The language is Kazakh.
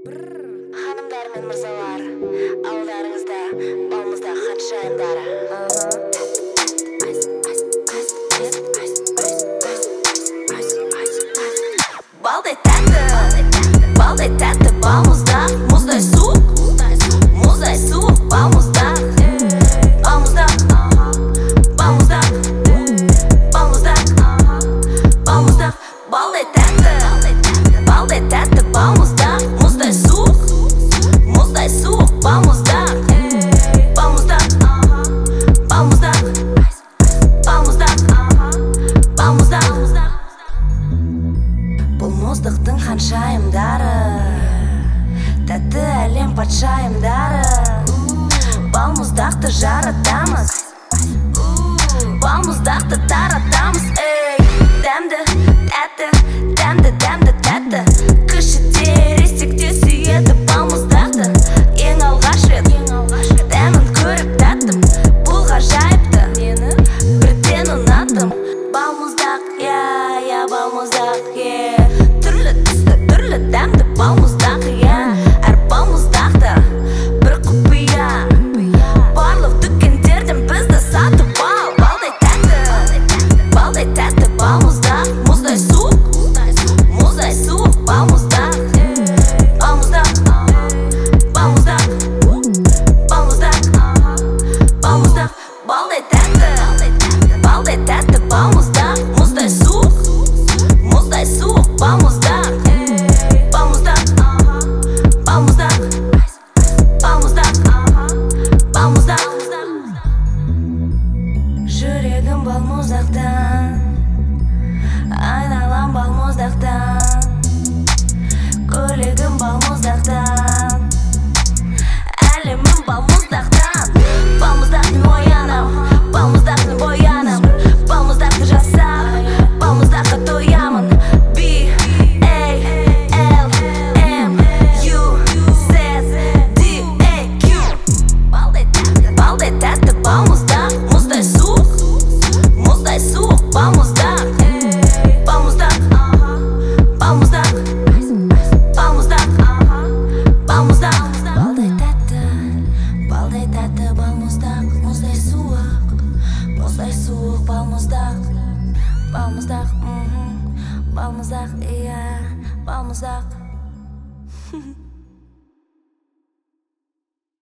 Ханымдар мен мырзалар, алдарыңызда балмызда ханшайымдары. Балдай тәтті балмызда, мұздай суық, балмызда, балмызда, балмызда, балмызда, балмызда. Балдай тәтті балмызда, мұздай суық, балмызда, балмызда, балмызда, балмызда, балмызда. Бұл мұздықтың ханшайымдары, тәтті әлем патшайымдары. Балмұздақты жаратамыз, балмұздақты таратамыз. Дәмді, тәтті, кіші терестікте сүйеді балмұздақты. Ең алғаш рет дәмін көріп тәттім, бұл ғажайыпты бірден ұнаттым. Балмұздақ, я балмұздақ, түрлі түсті, түрлі дәмді балмұздақ, әр балмұздақта бір құпия. Барлық дүкендерден бізді сатып ал. Балдай тәтті балмұздақ, мұздай суық, балмұздақ, балмұздақ, балмұздақ, балмұздақ, балмұздақ. Балдай тәтті балмұздақ, мұздай суық, балмұздақ, балмұздақ, балмұздақ, балмұздақ, балмұздақ. Жүрегім балмұздақтан, айналам балмұздақтан, көйлегім балмұздақтан, әлемім балмұздақтан. Балмұздақтың оянам, балмұздақтың боянам, балмұздақты жасап, балмұздаққа тоямын. B-A-L-M-U-Z-D-A-Q. Балдай тәтті балмұздақ, мұздай суық, балмұздақ, балмұздақ, балмұздақ, балмұздақ, балмұздақ. Балдай тәтті балмұздақ, мұздай суық, балмұздақ, балмұздақ, балмұздақ, балмұздақ.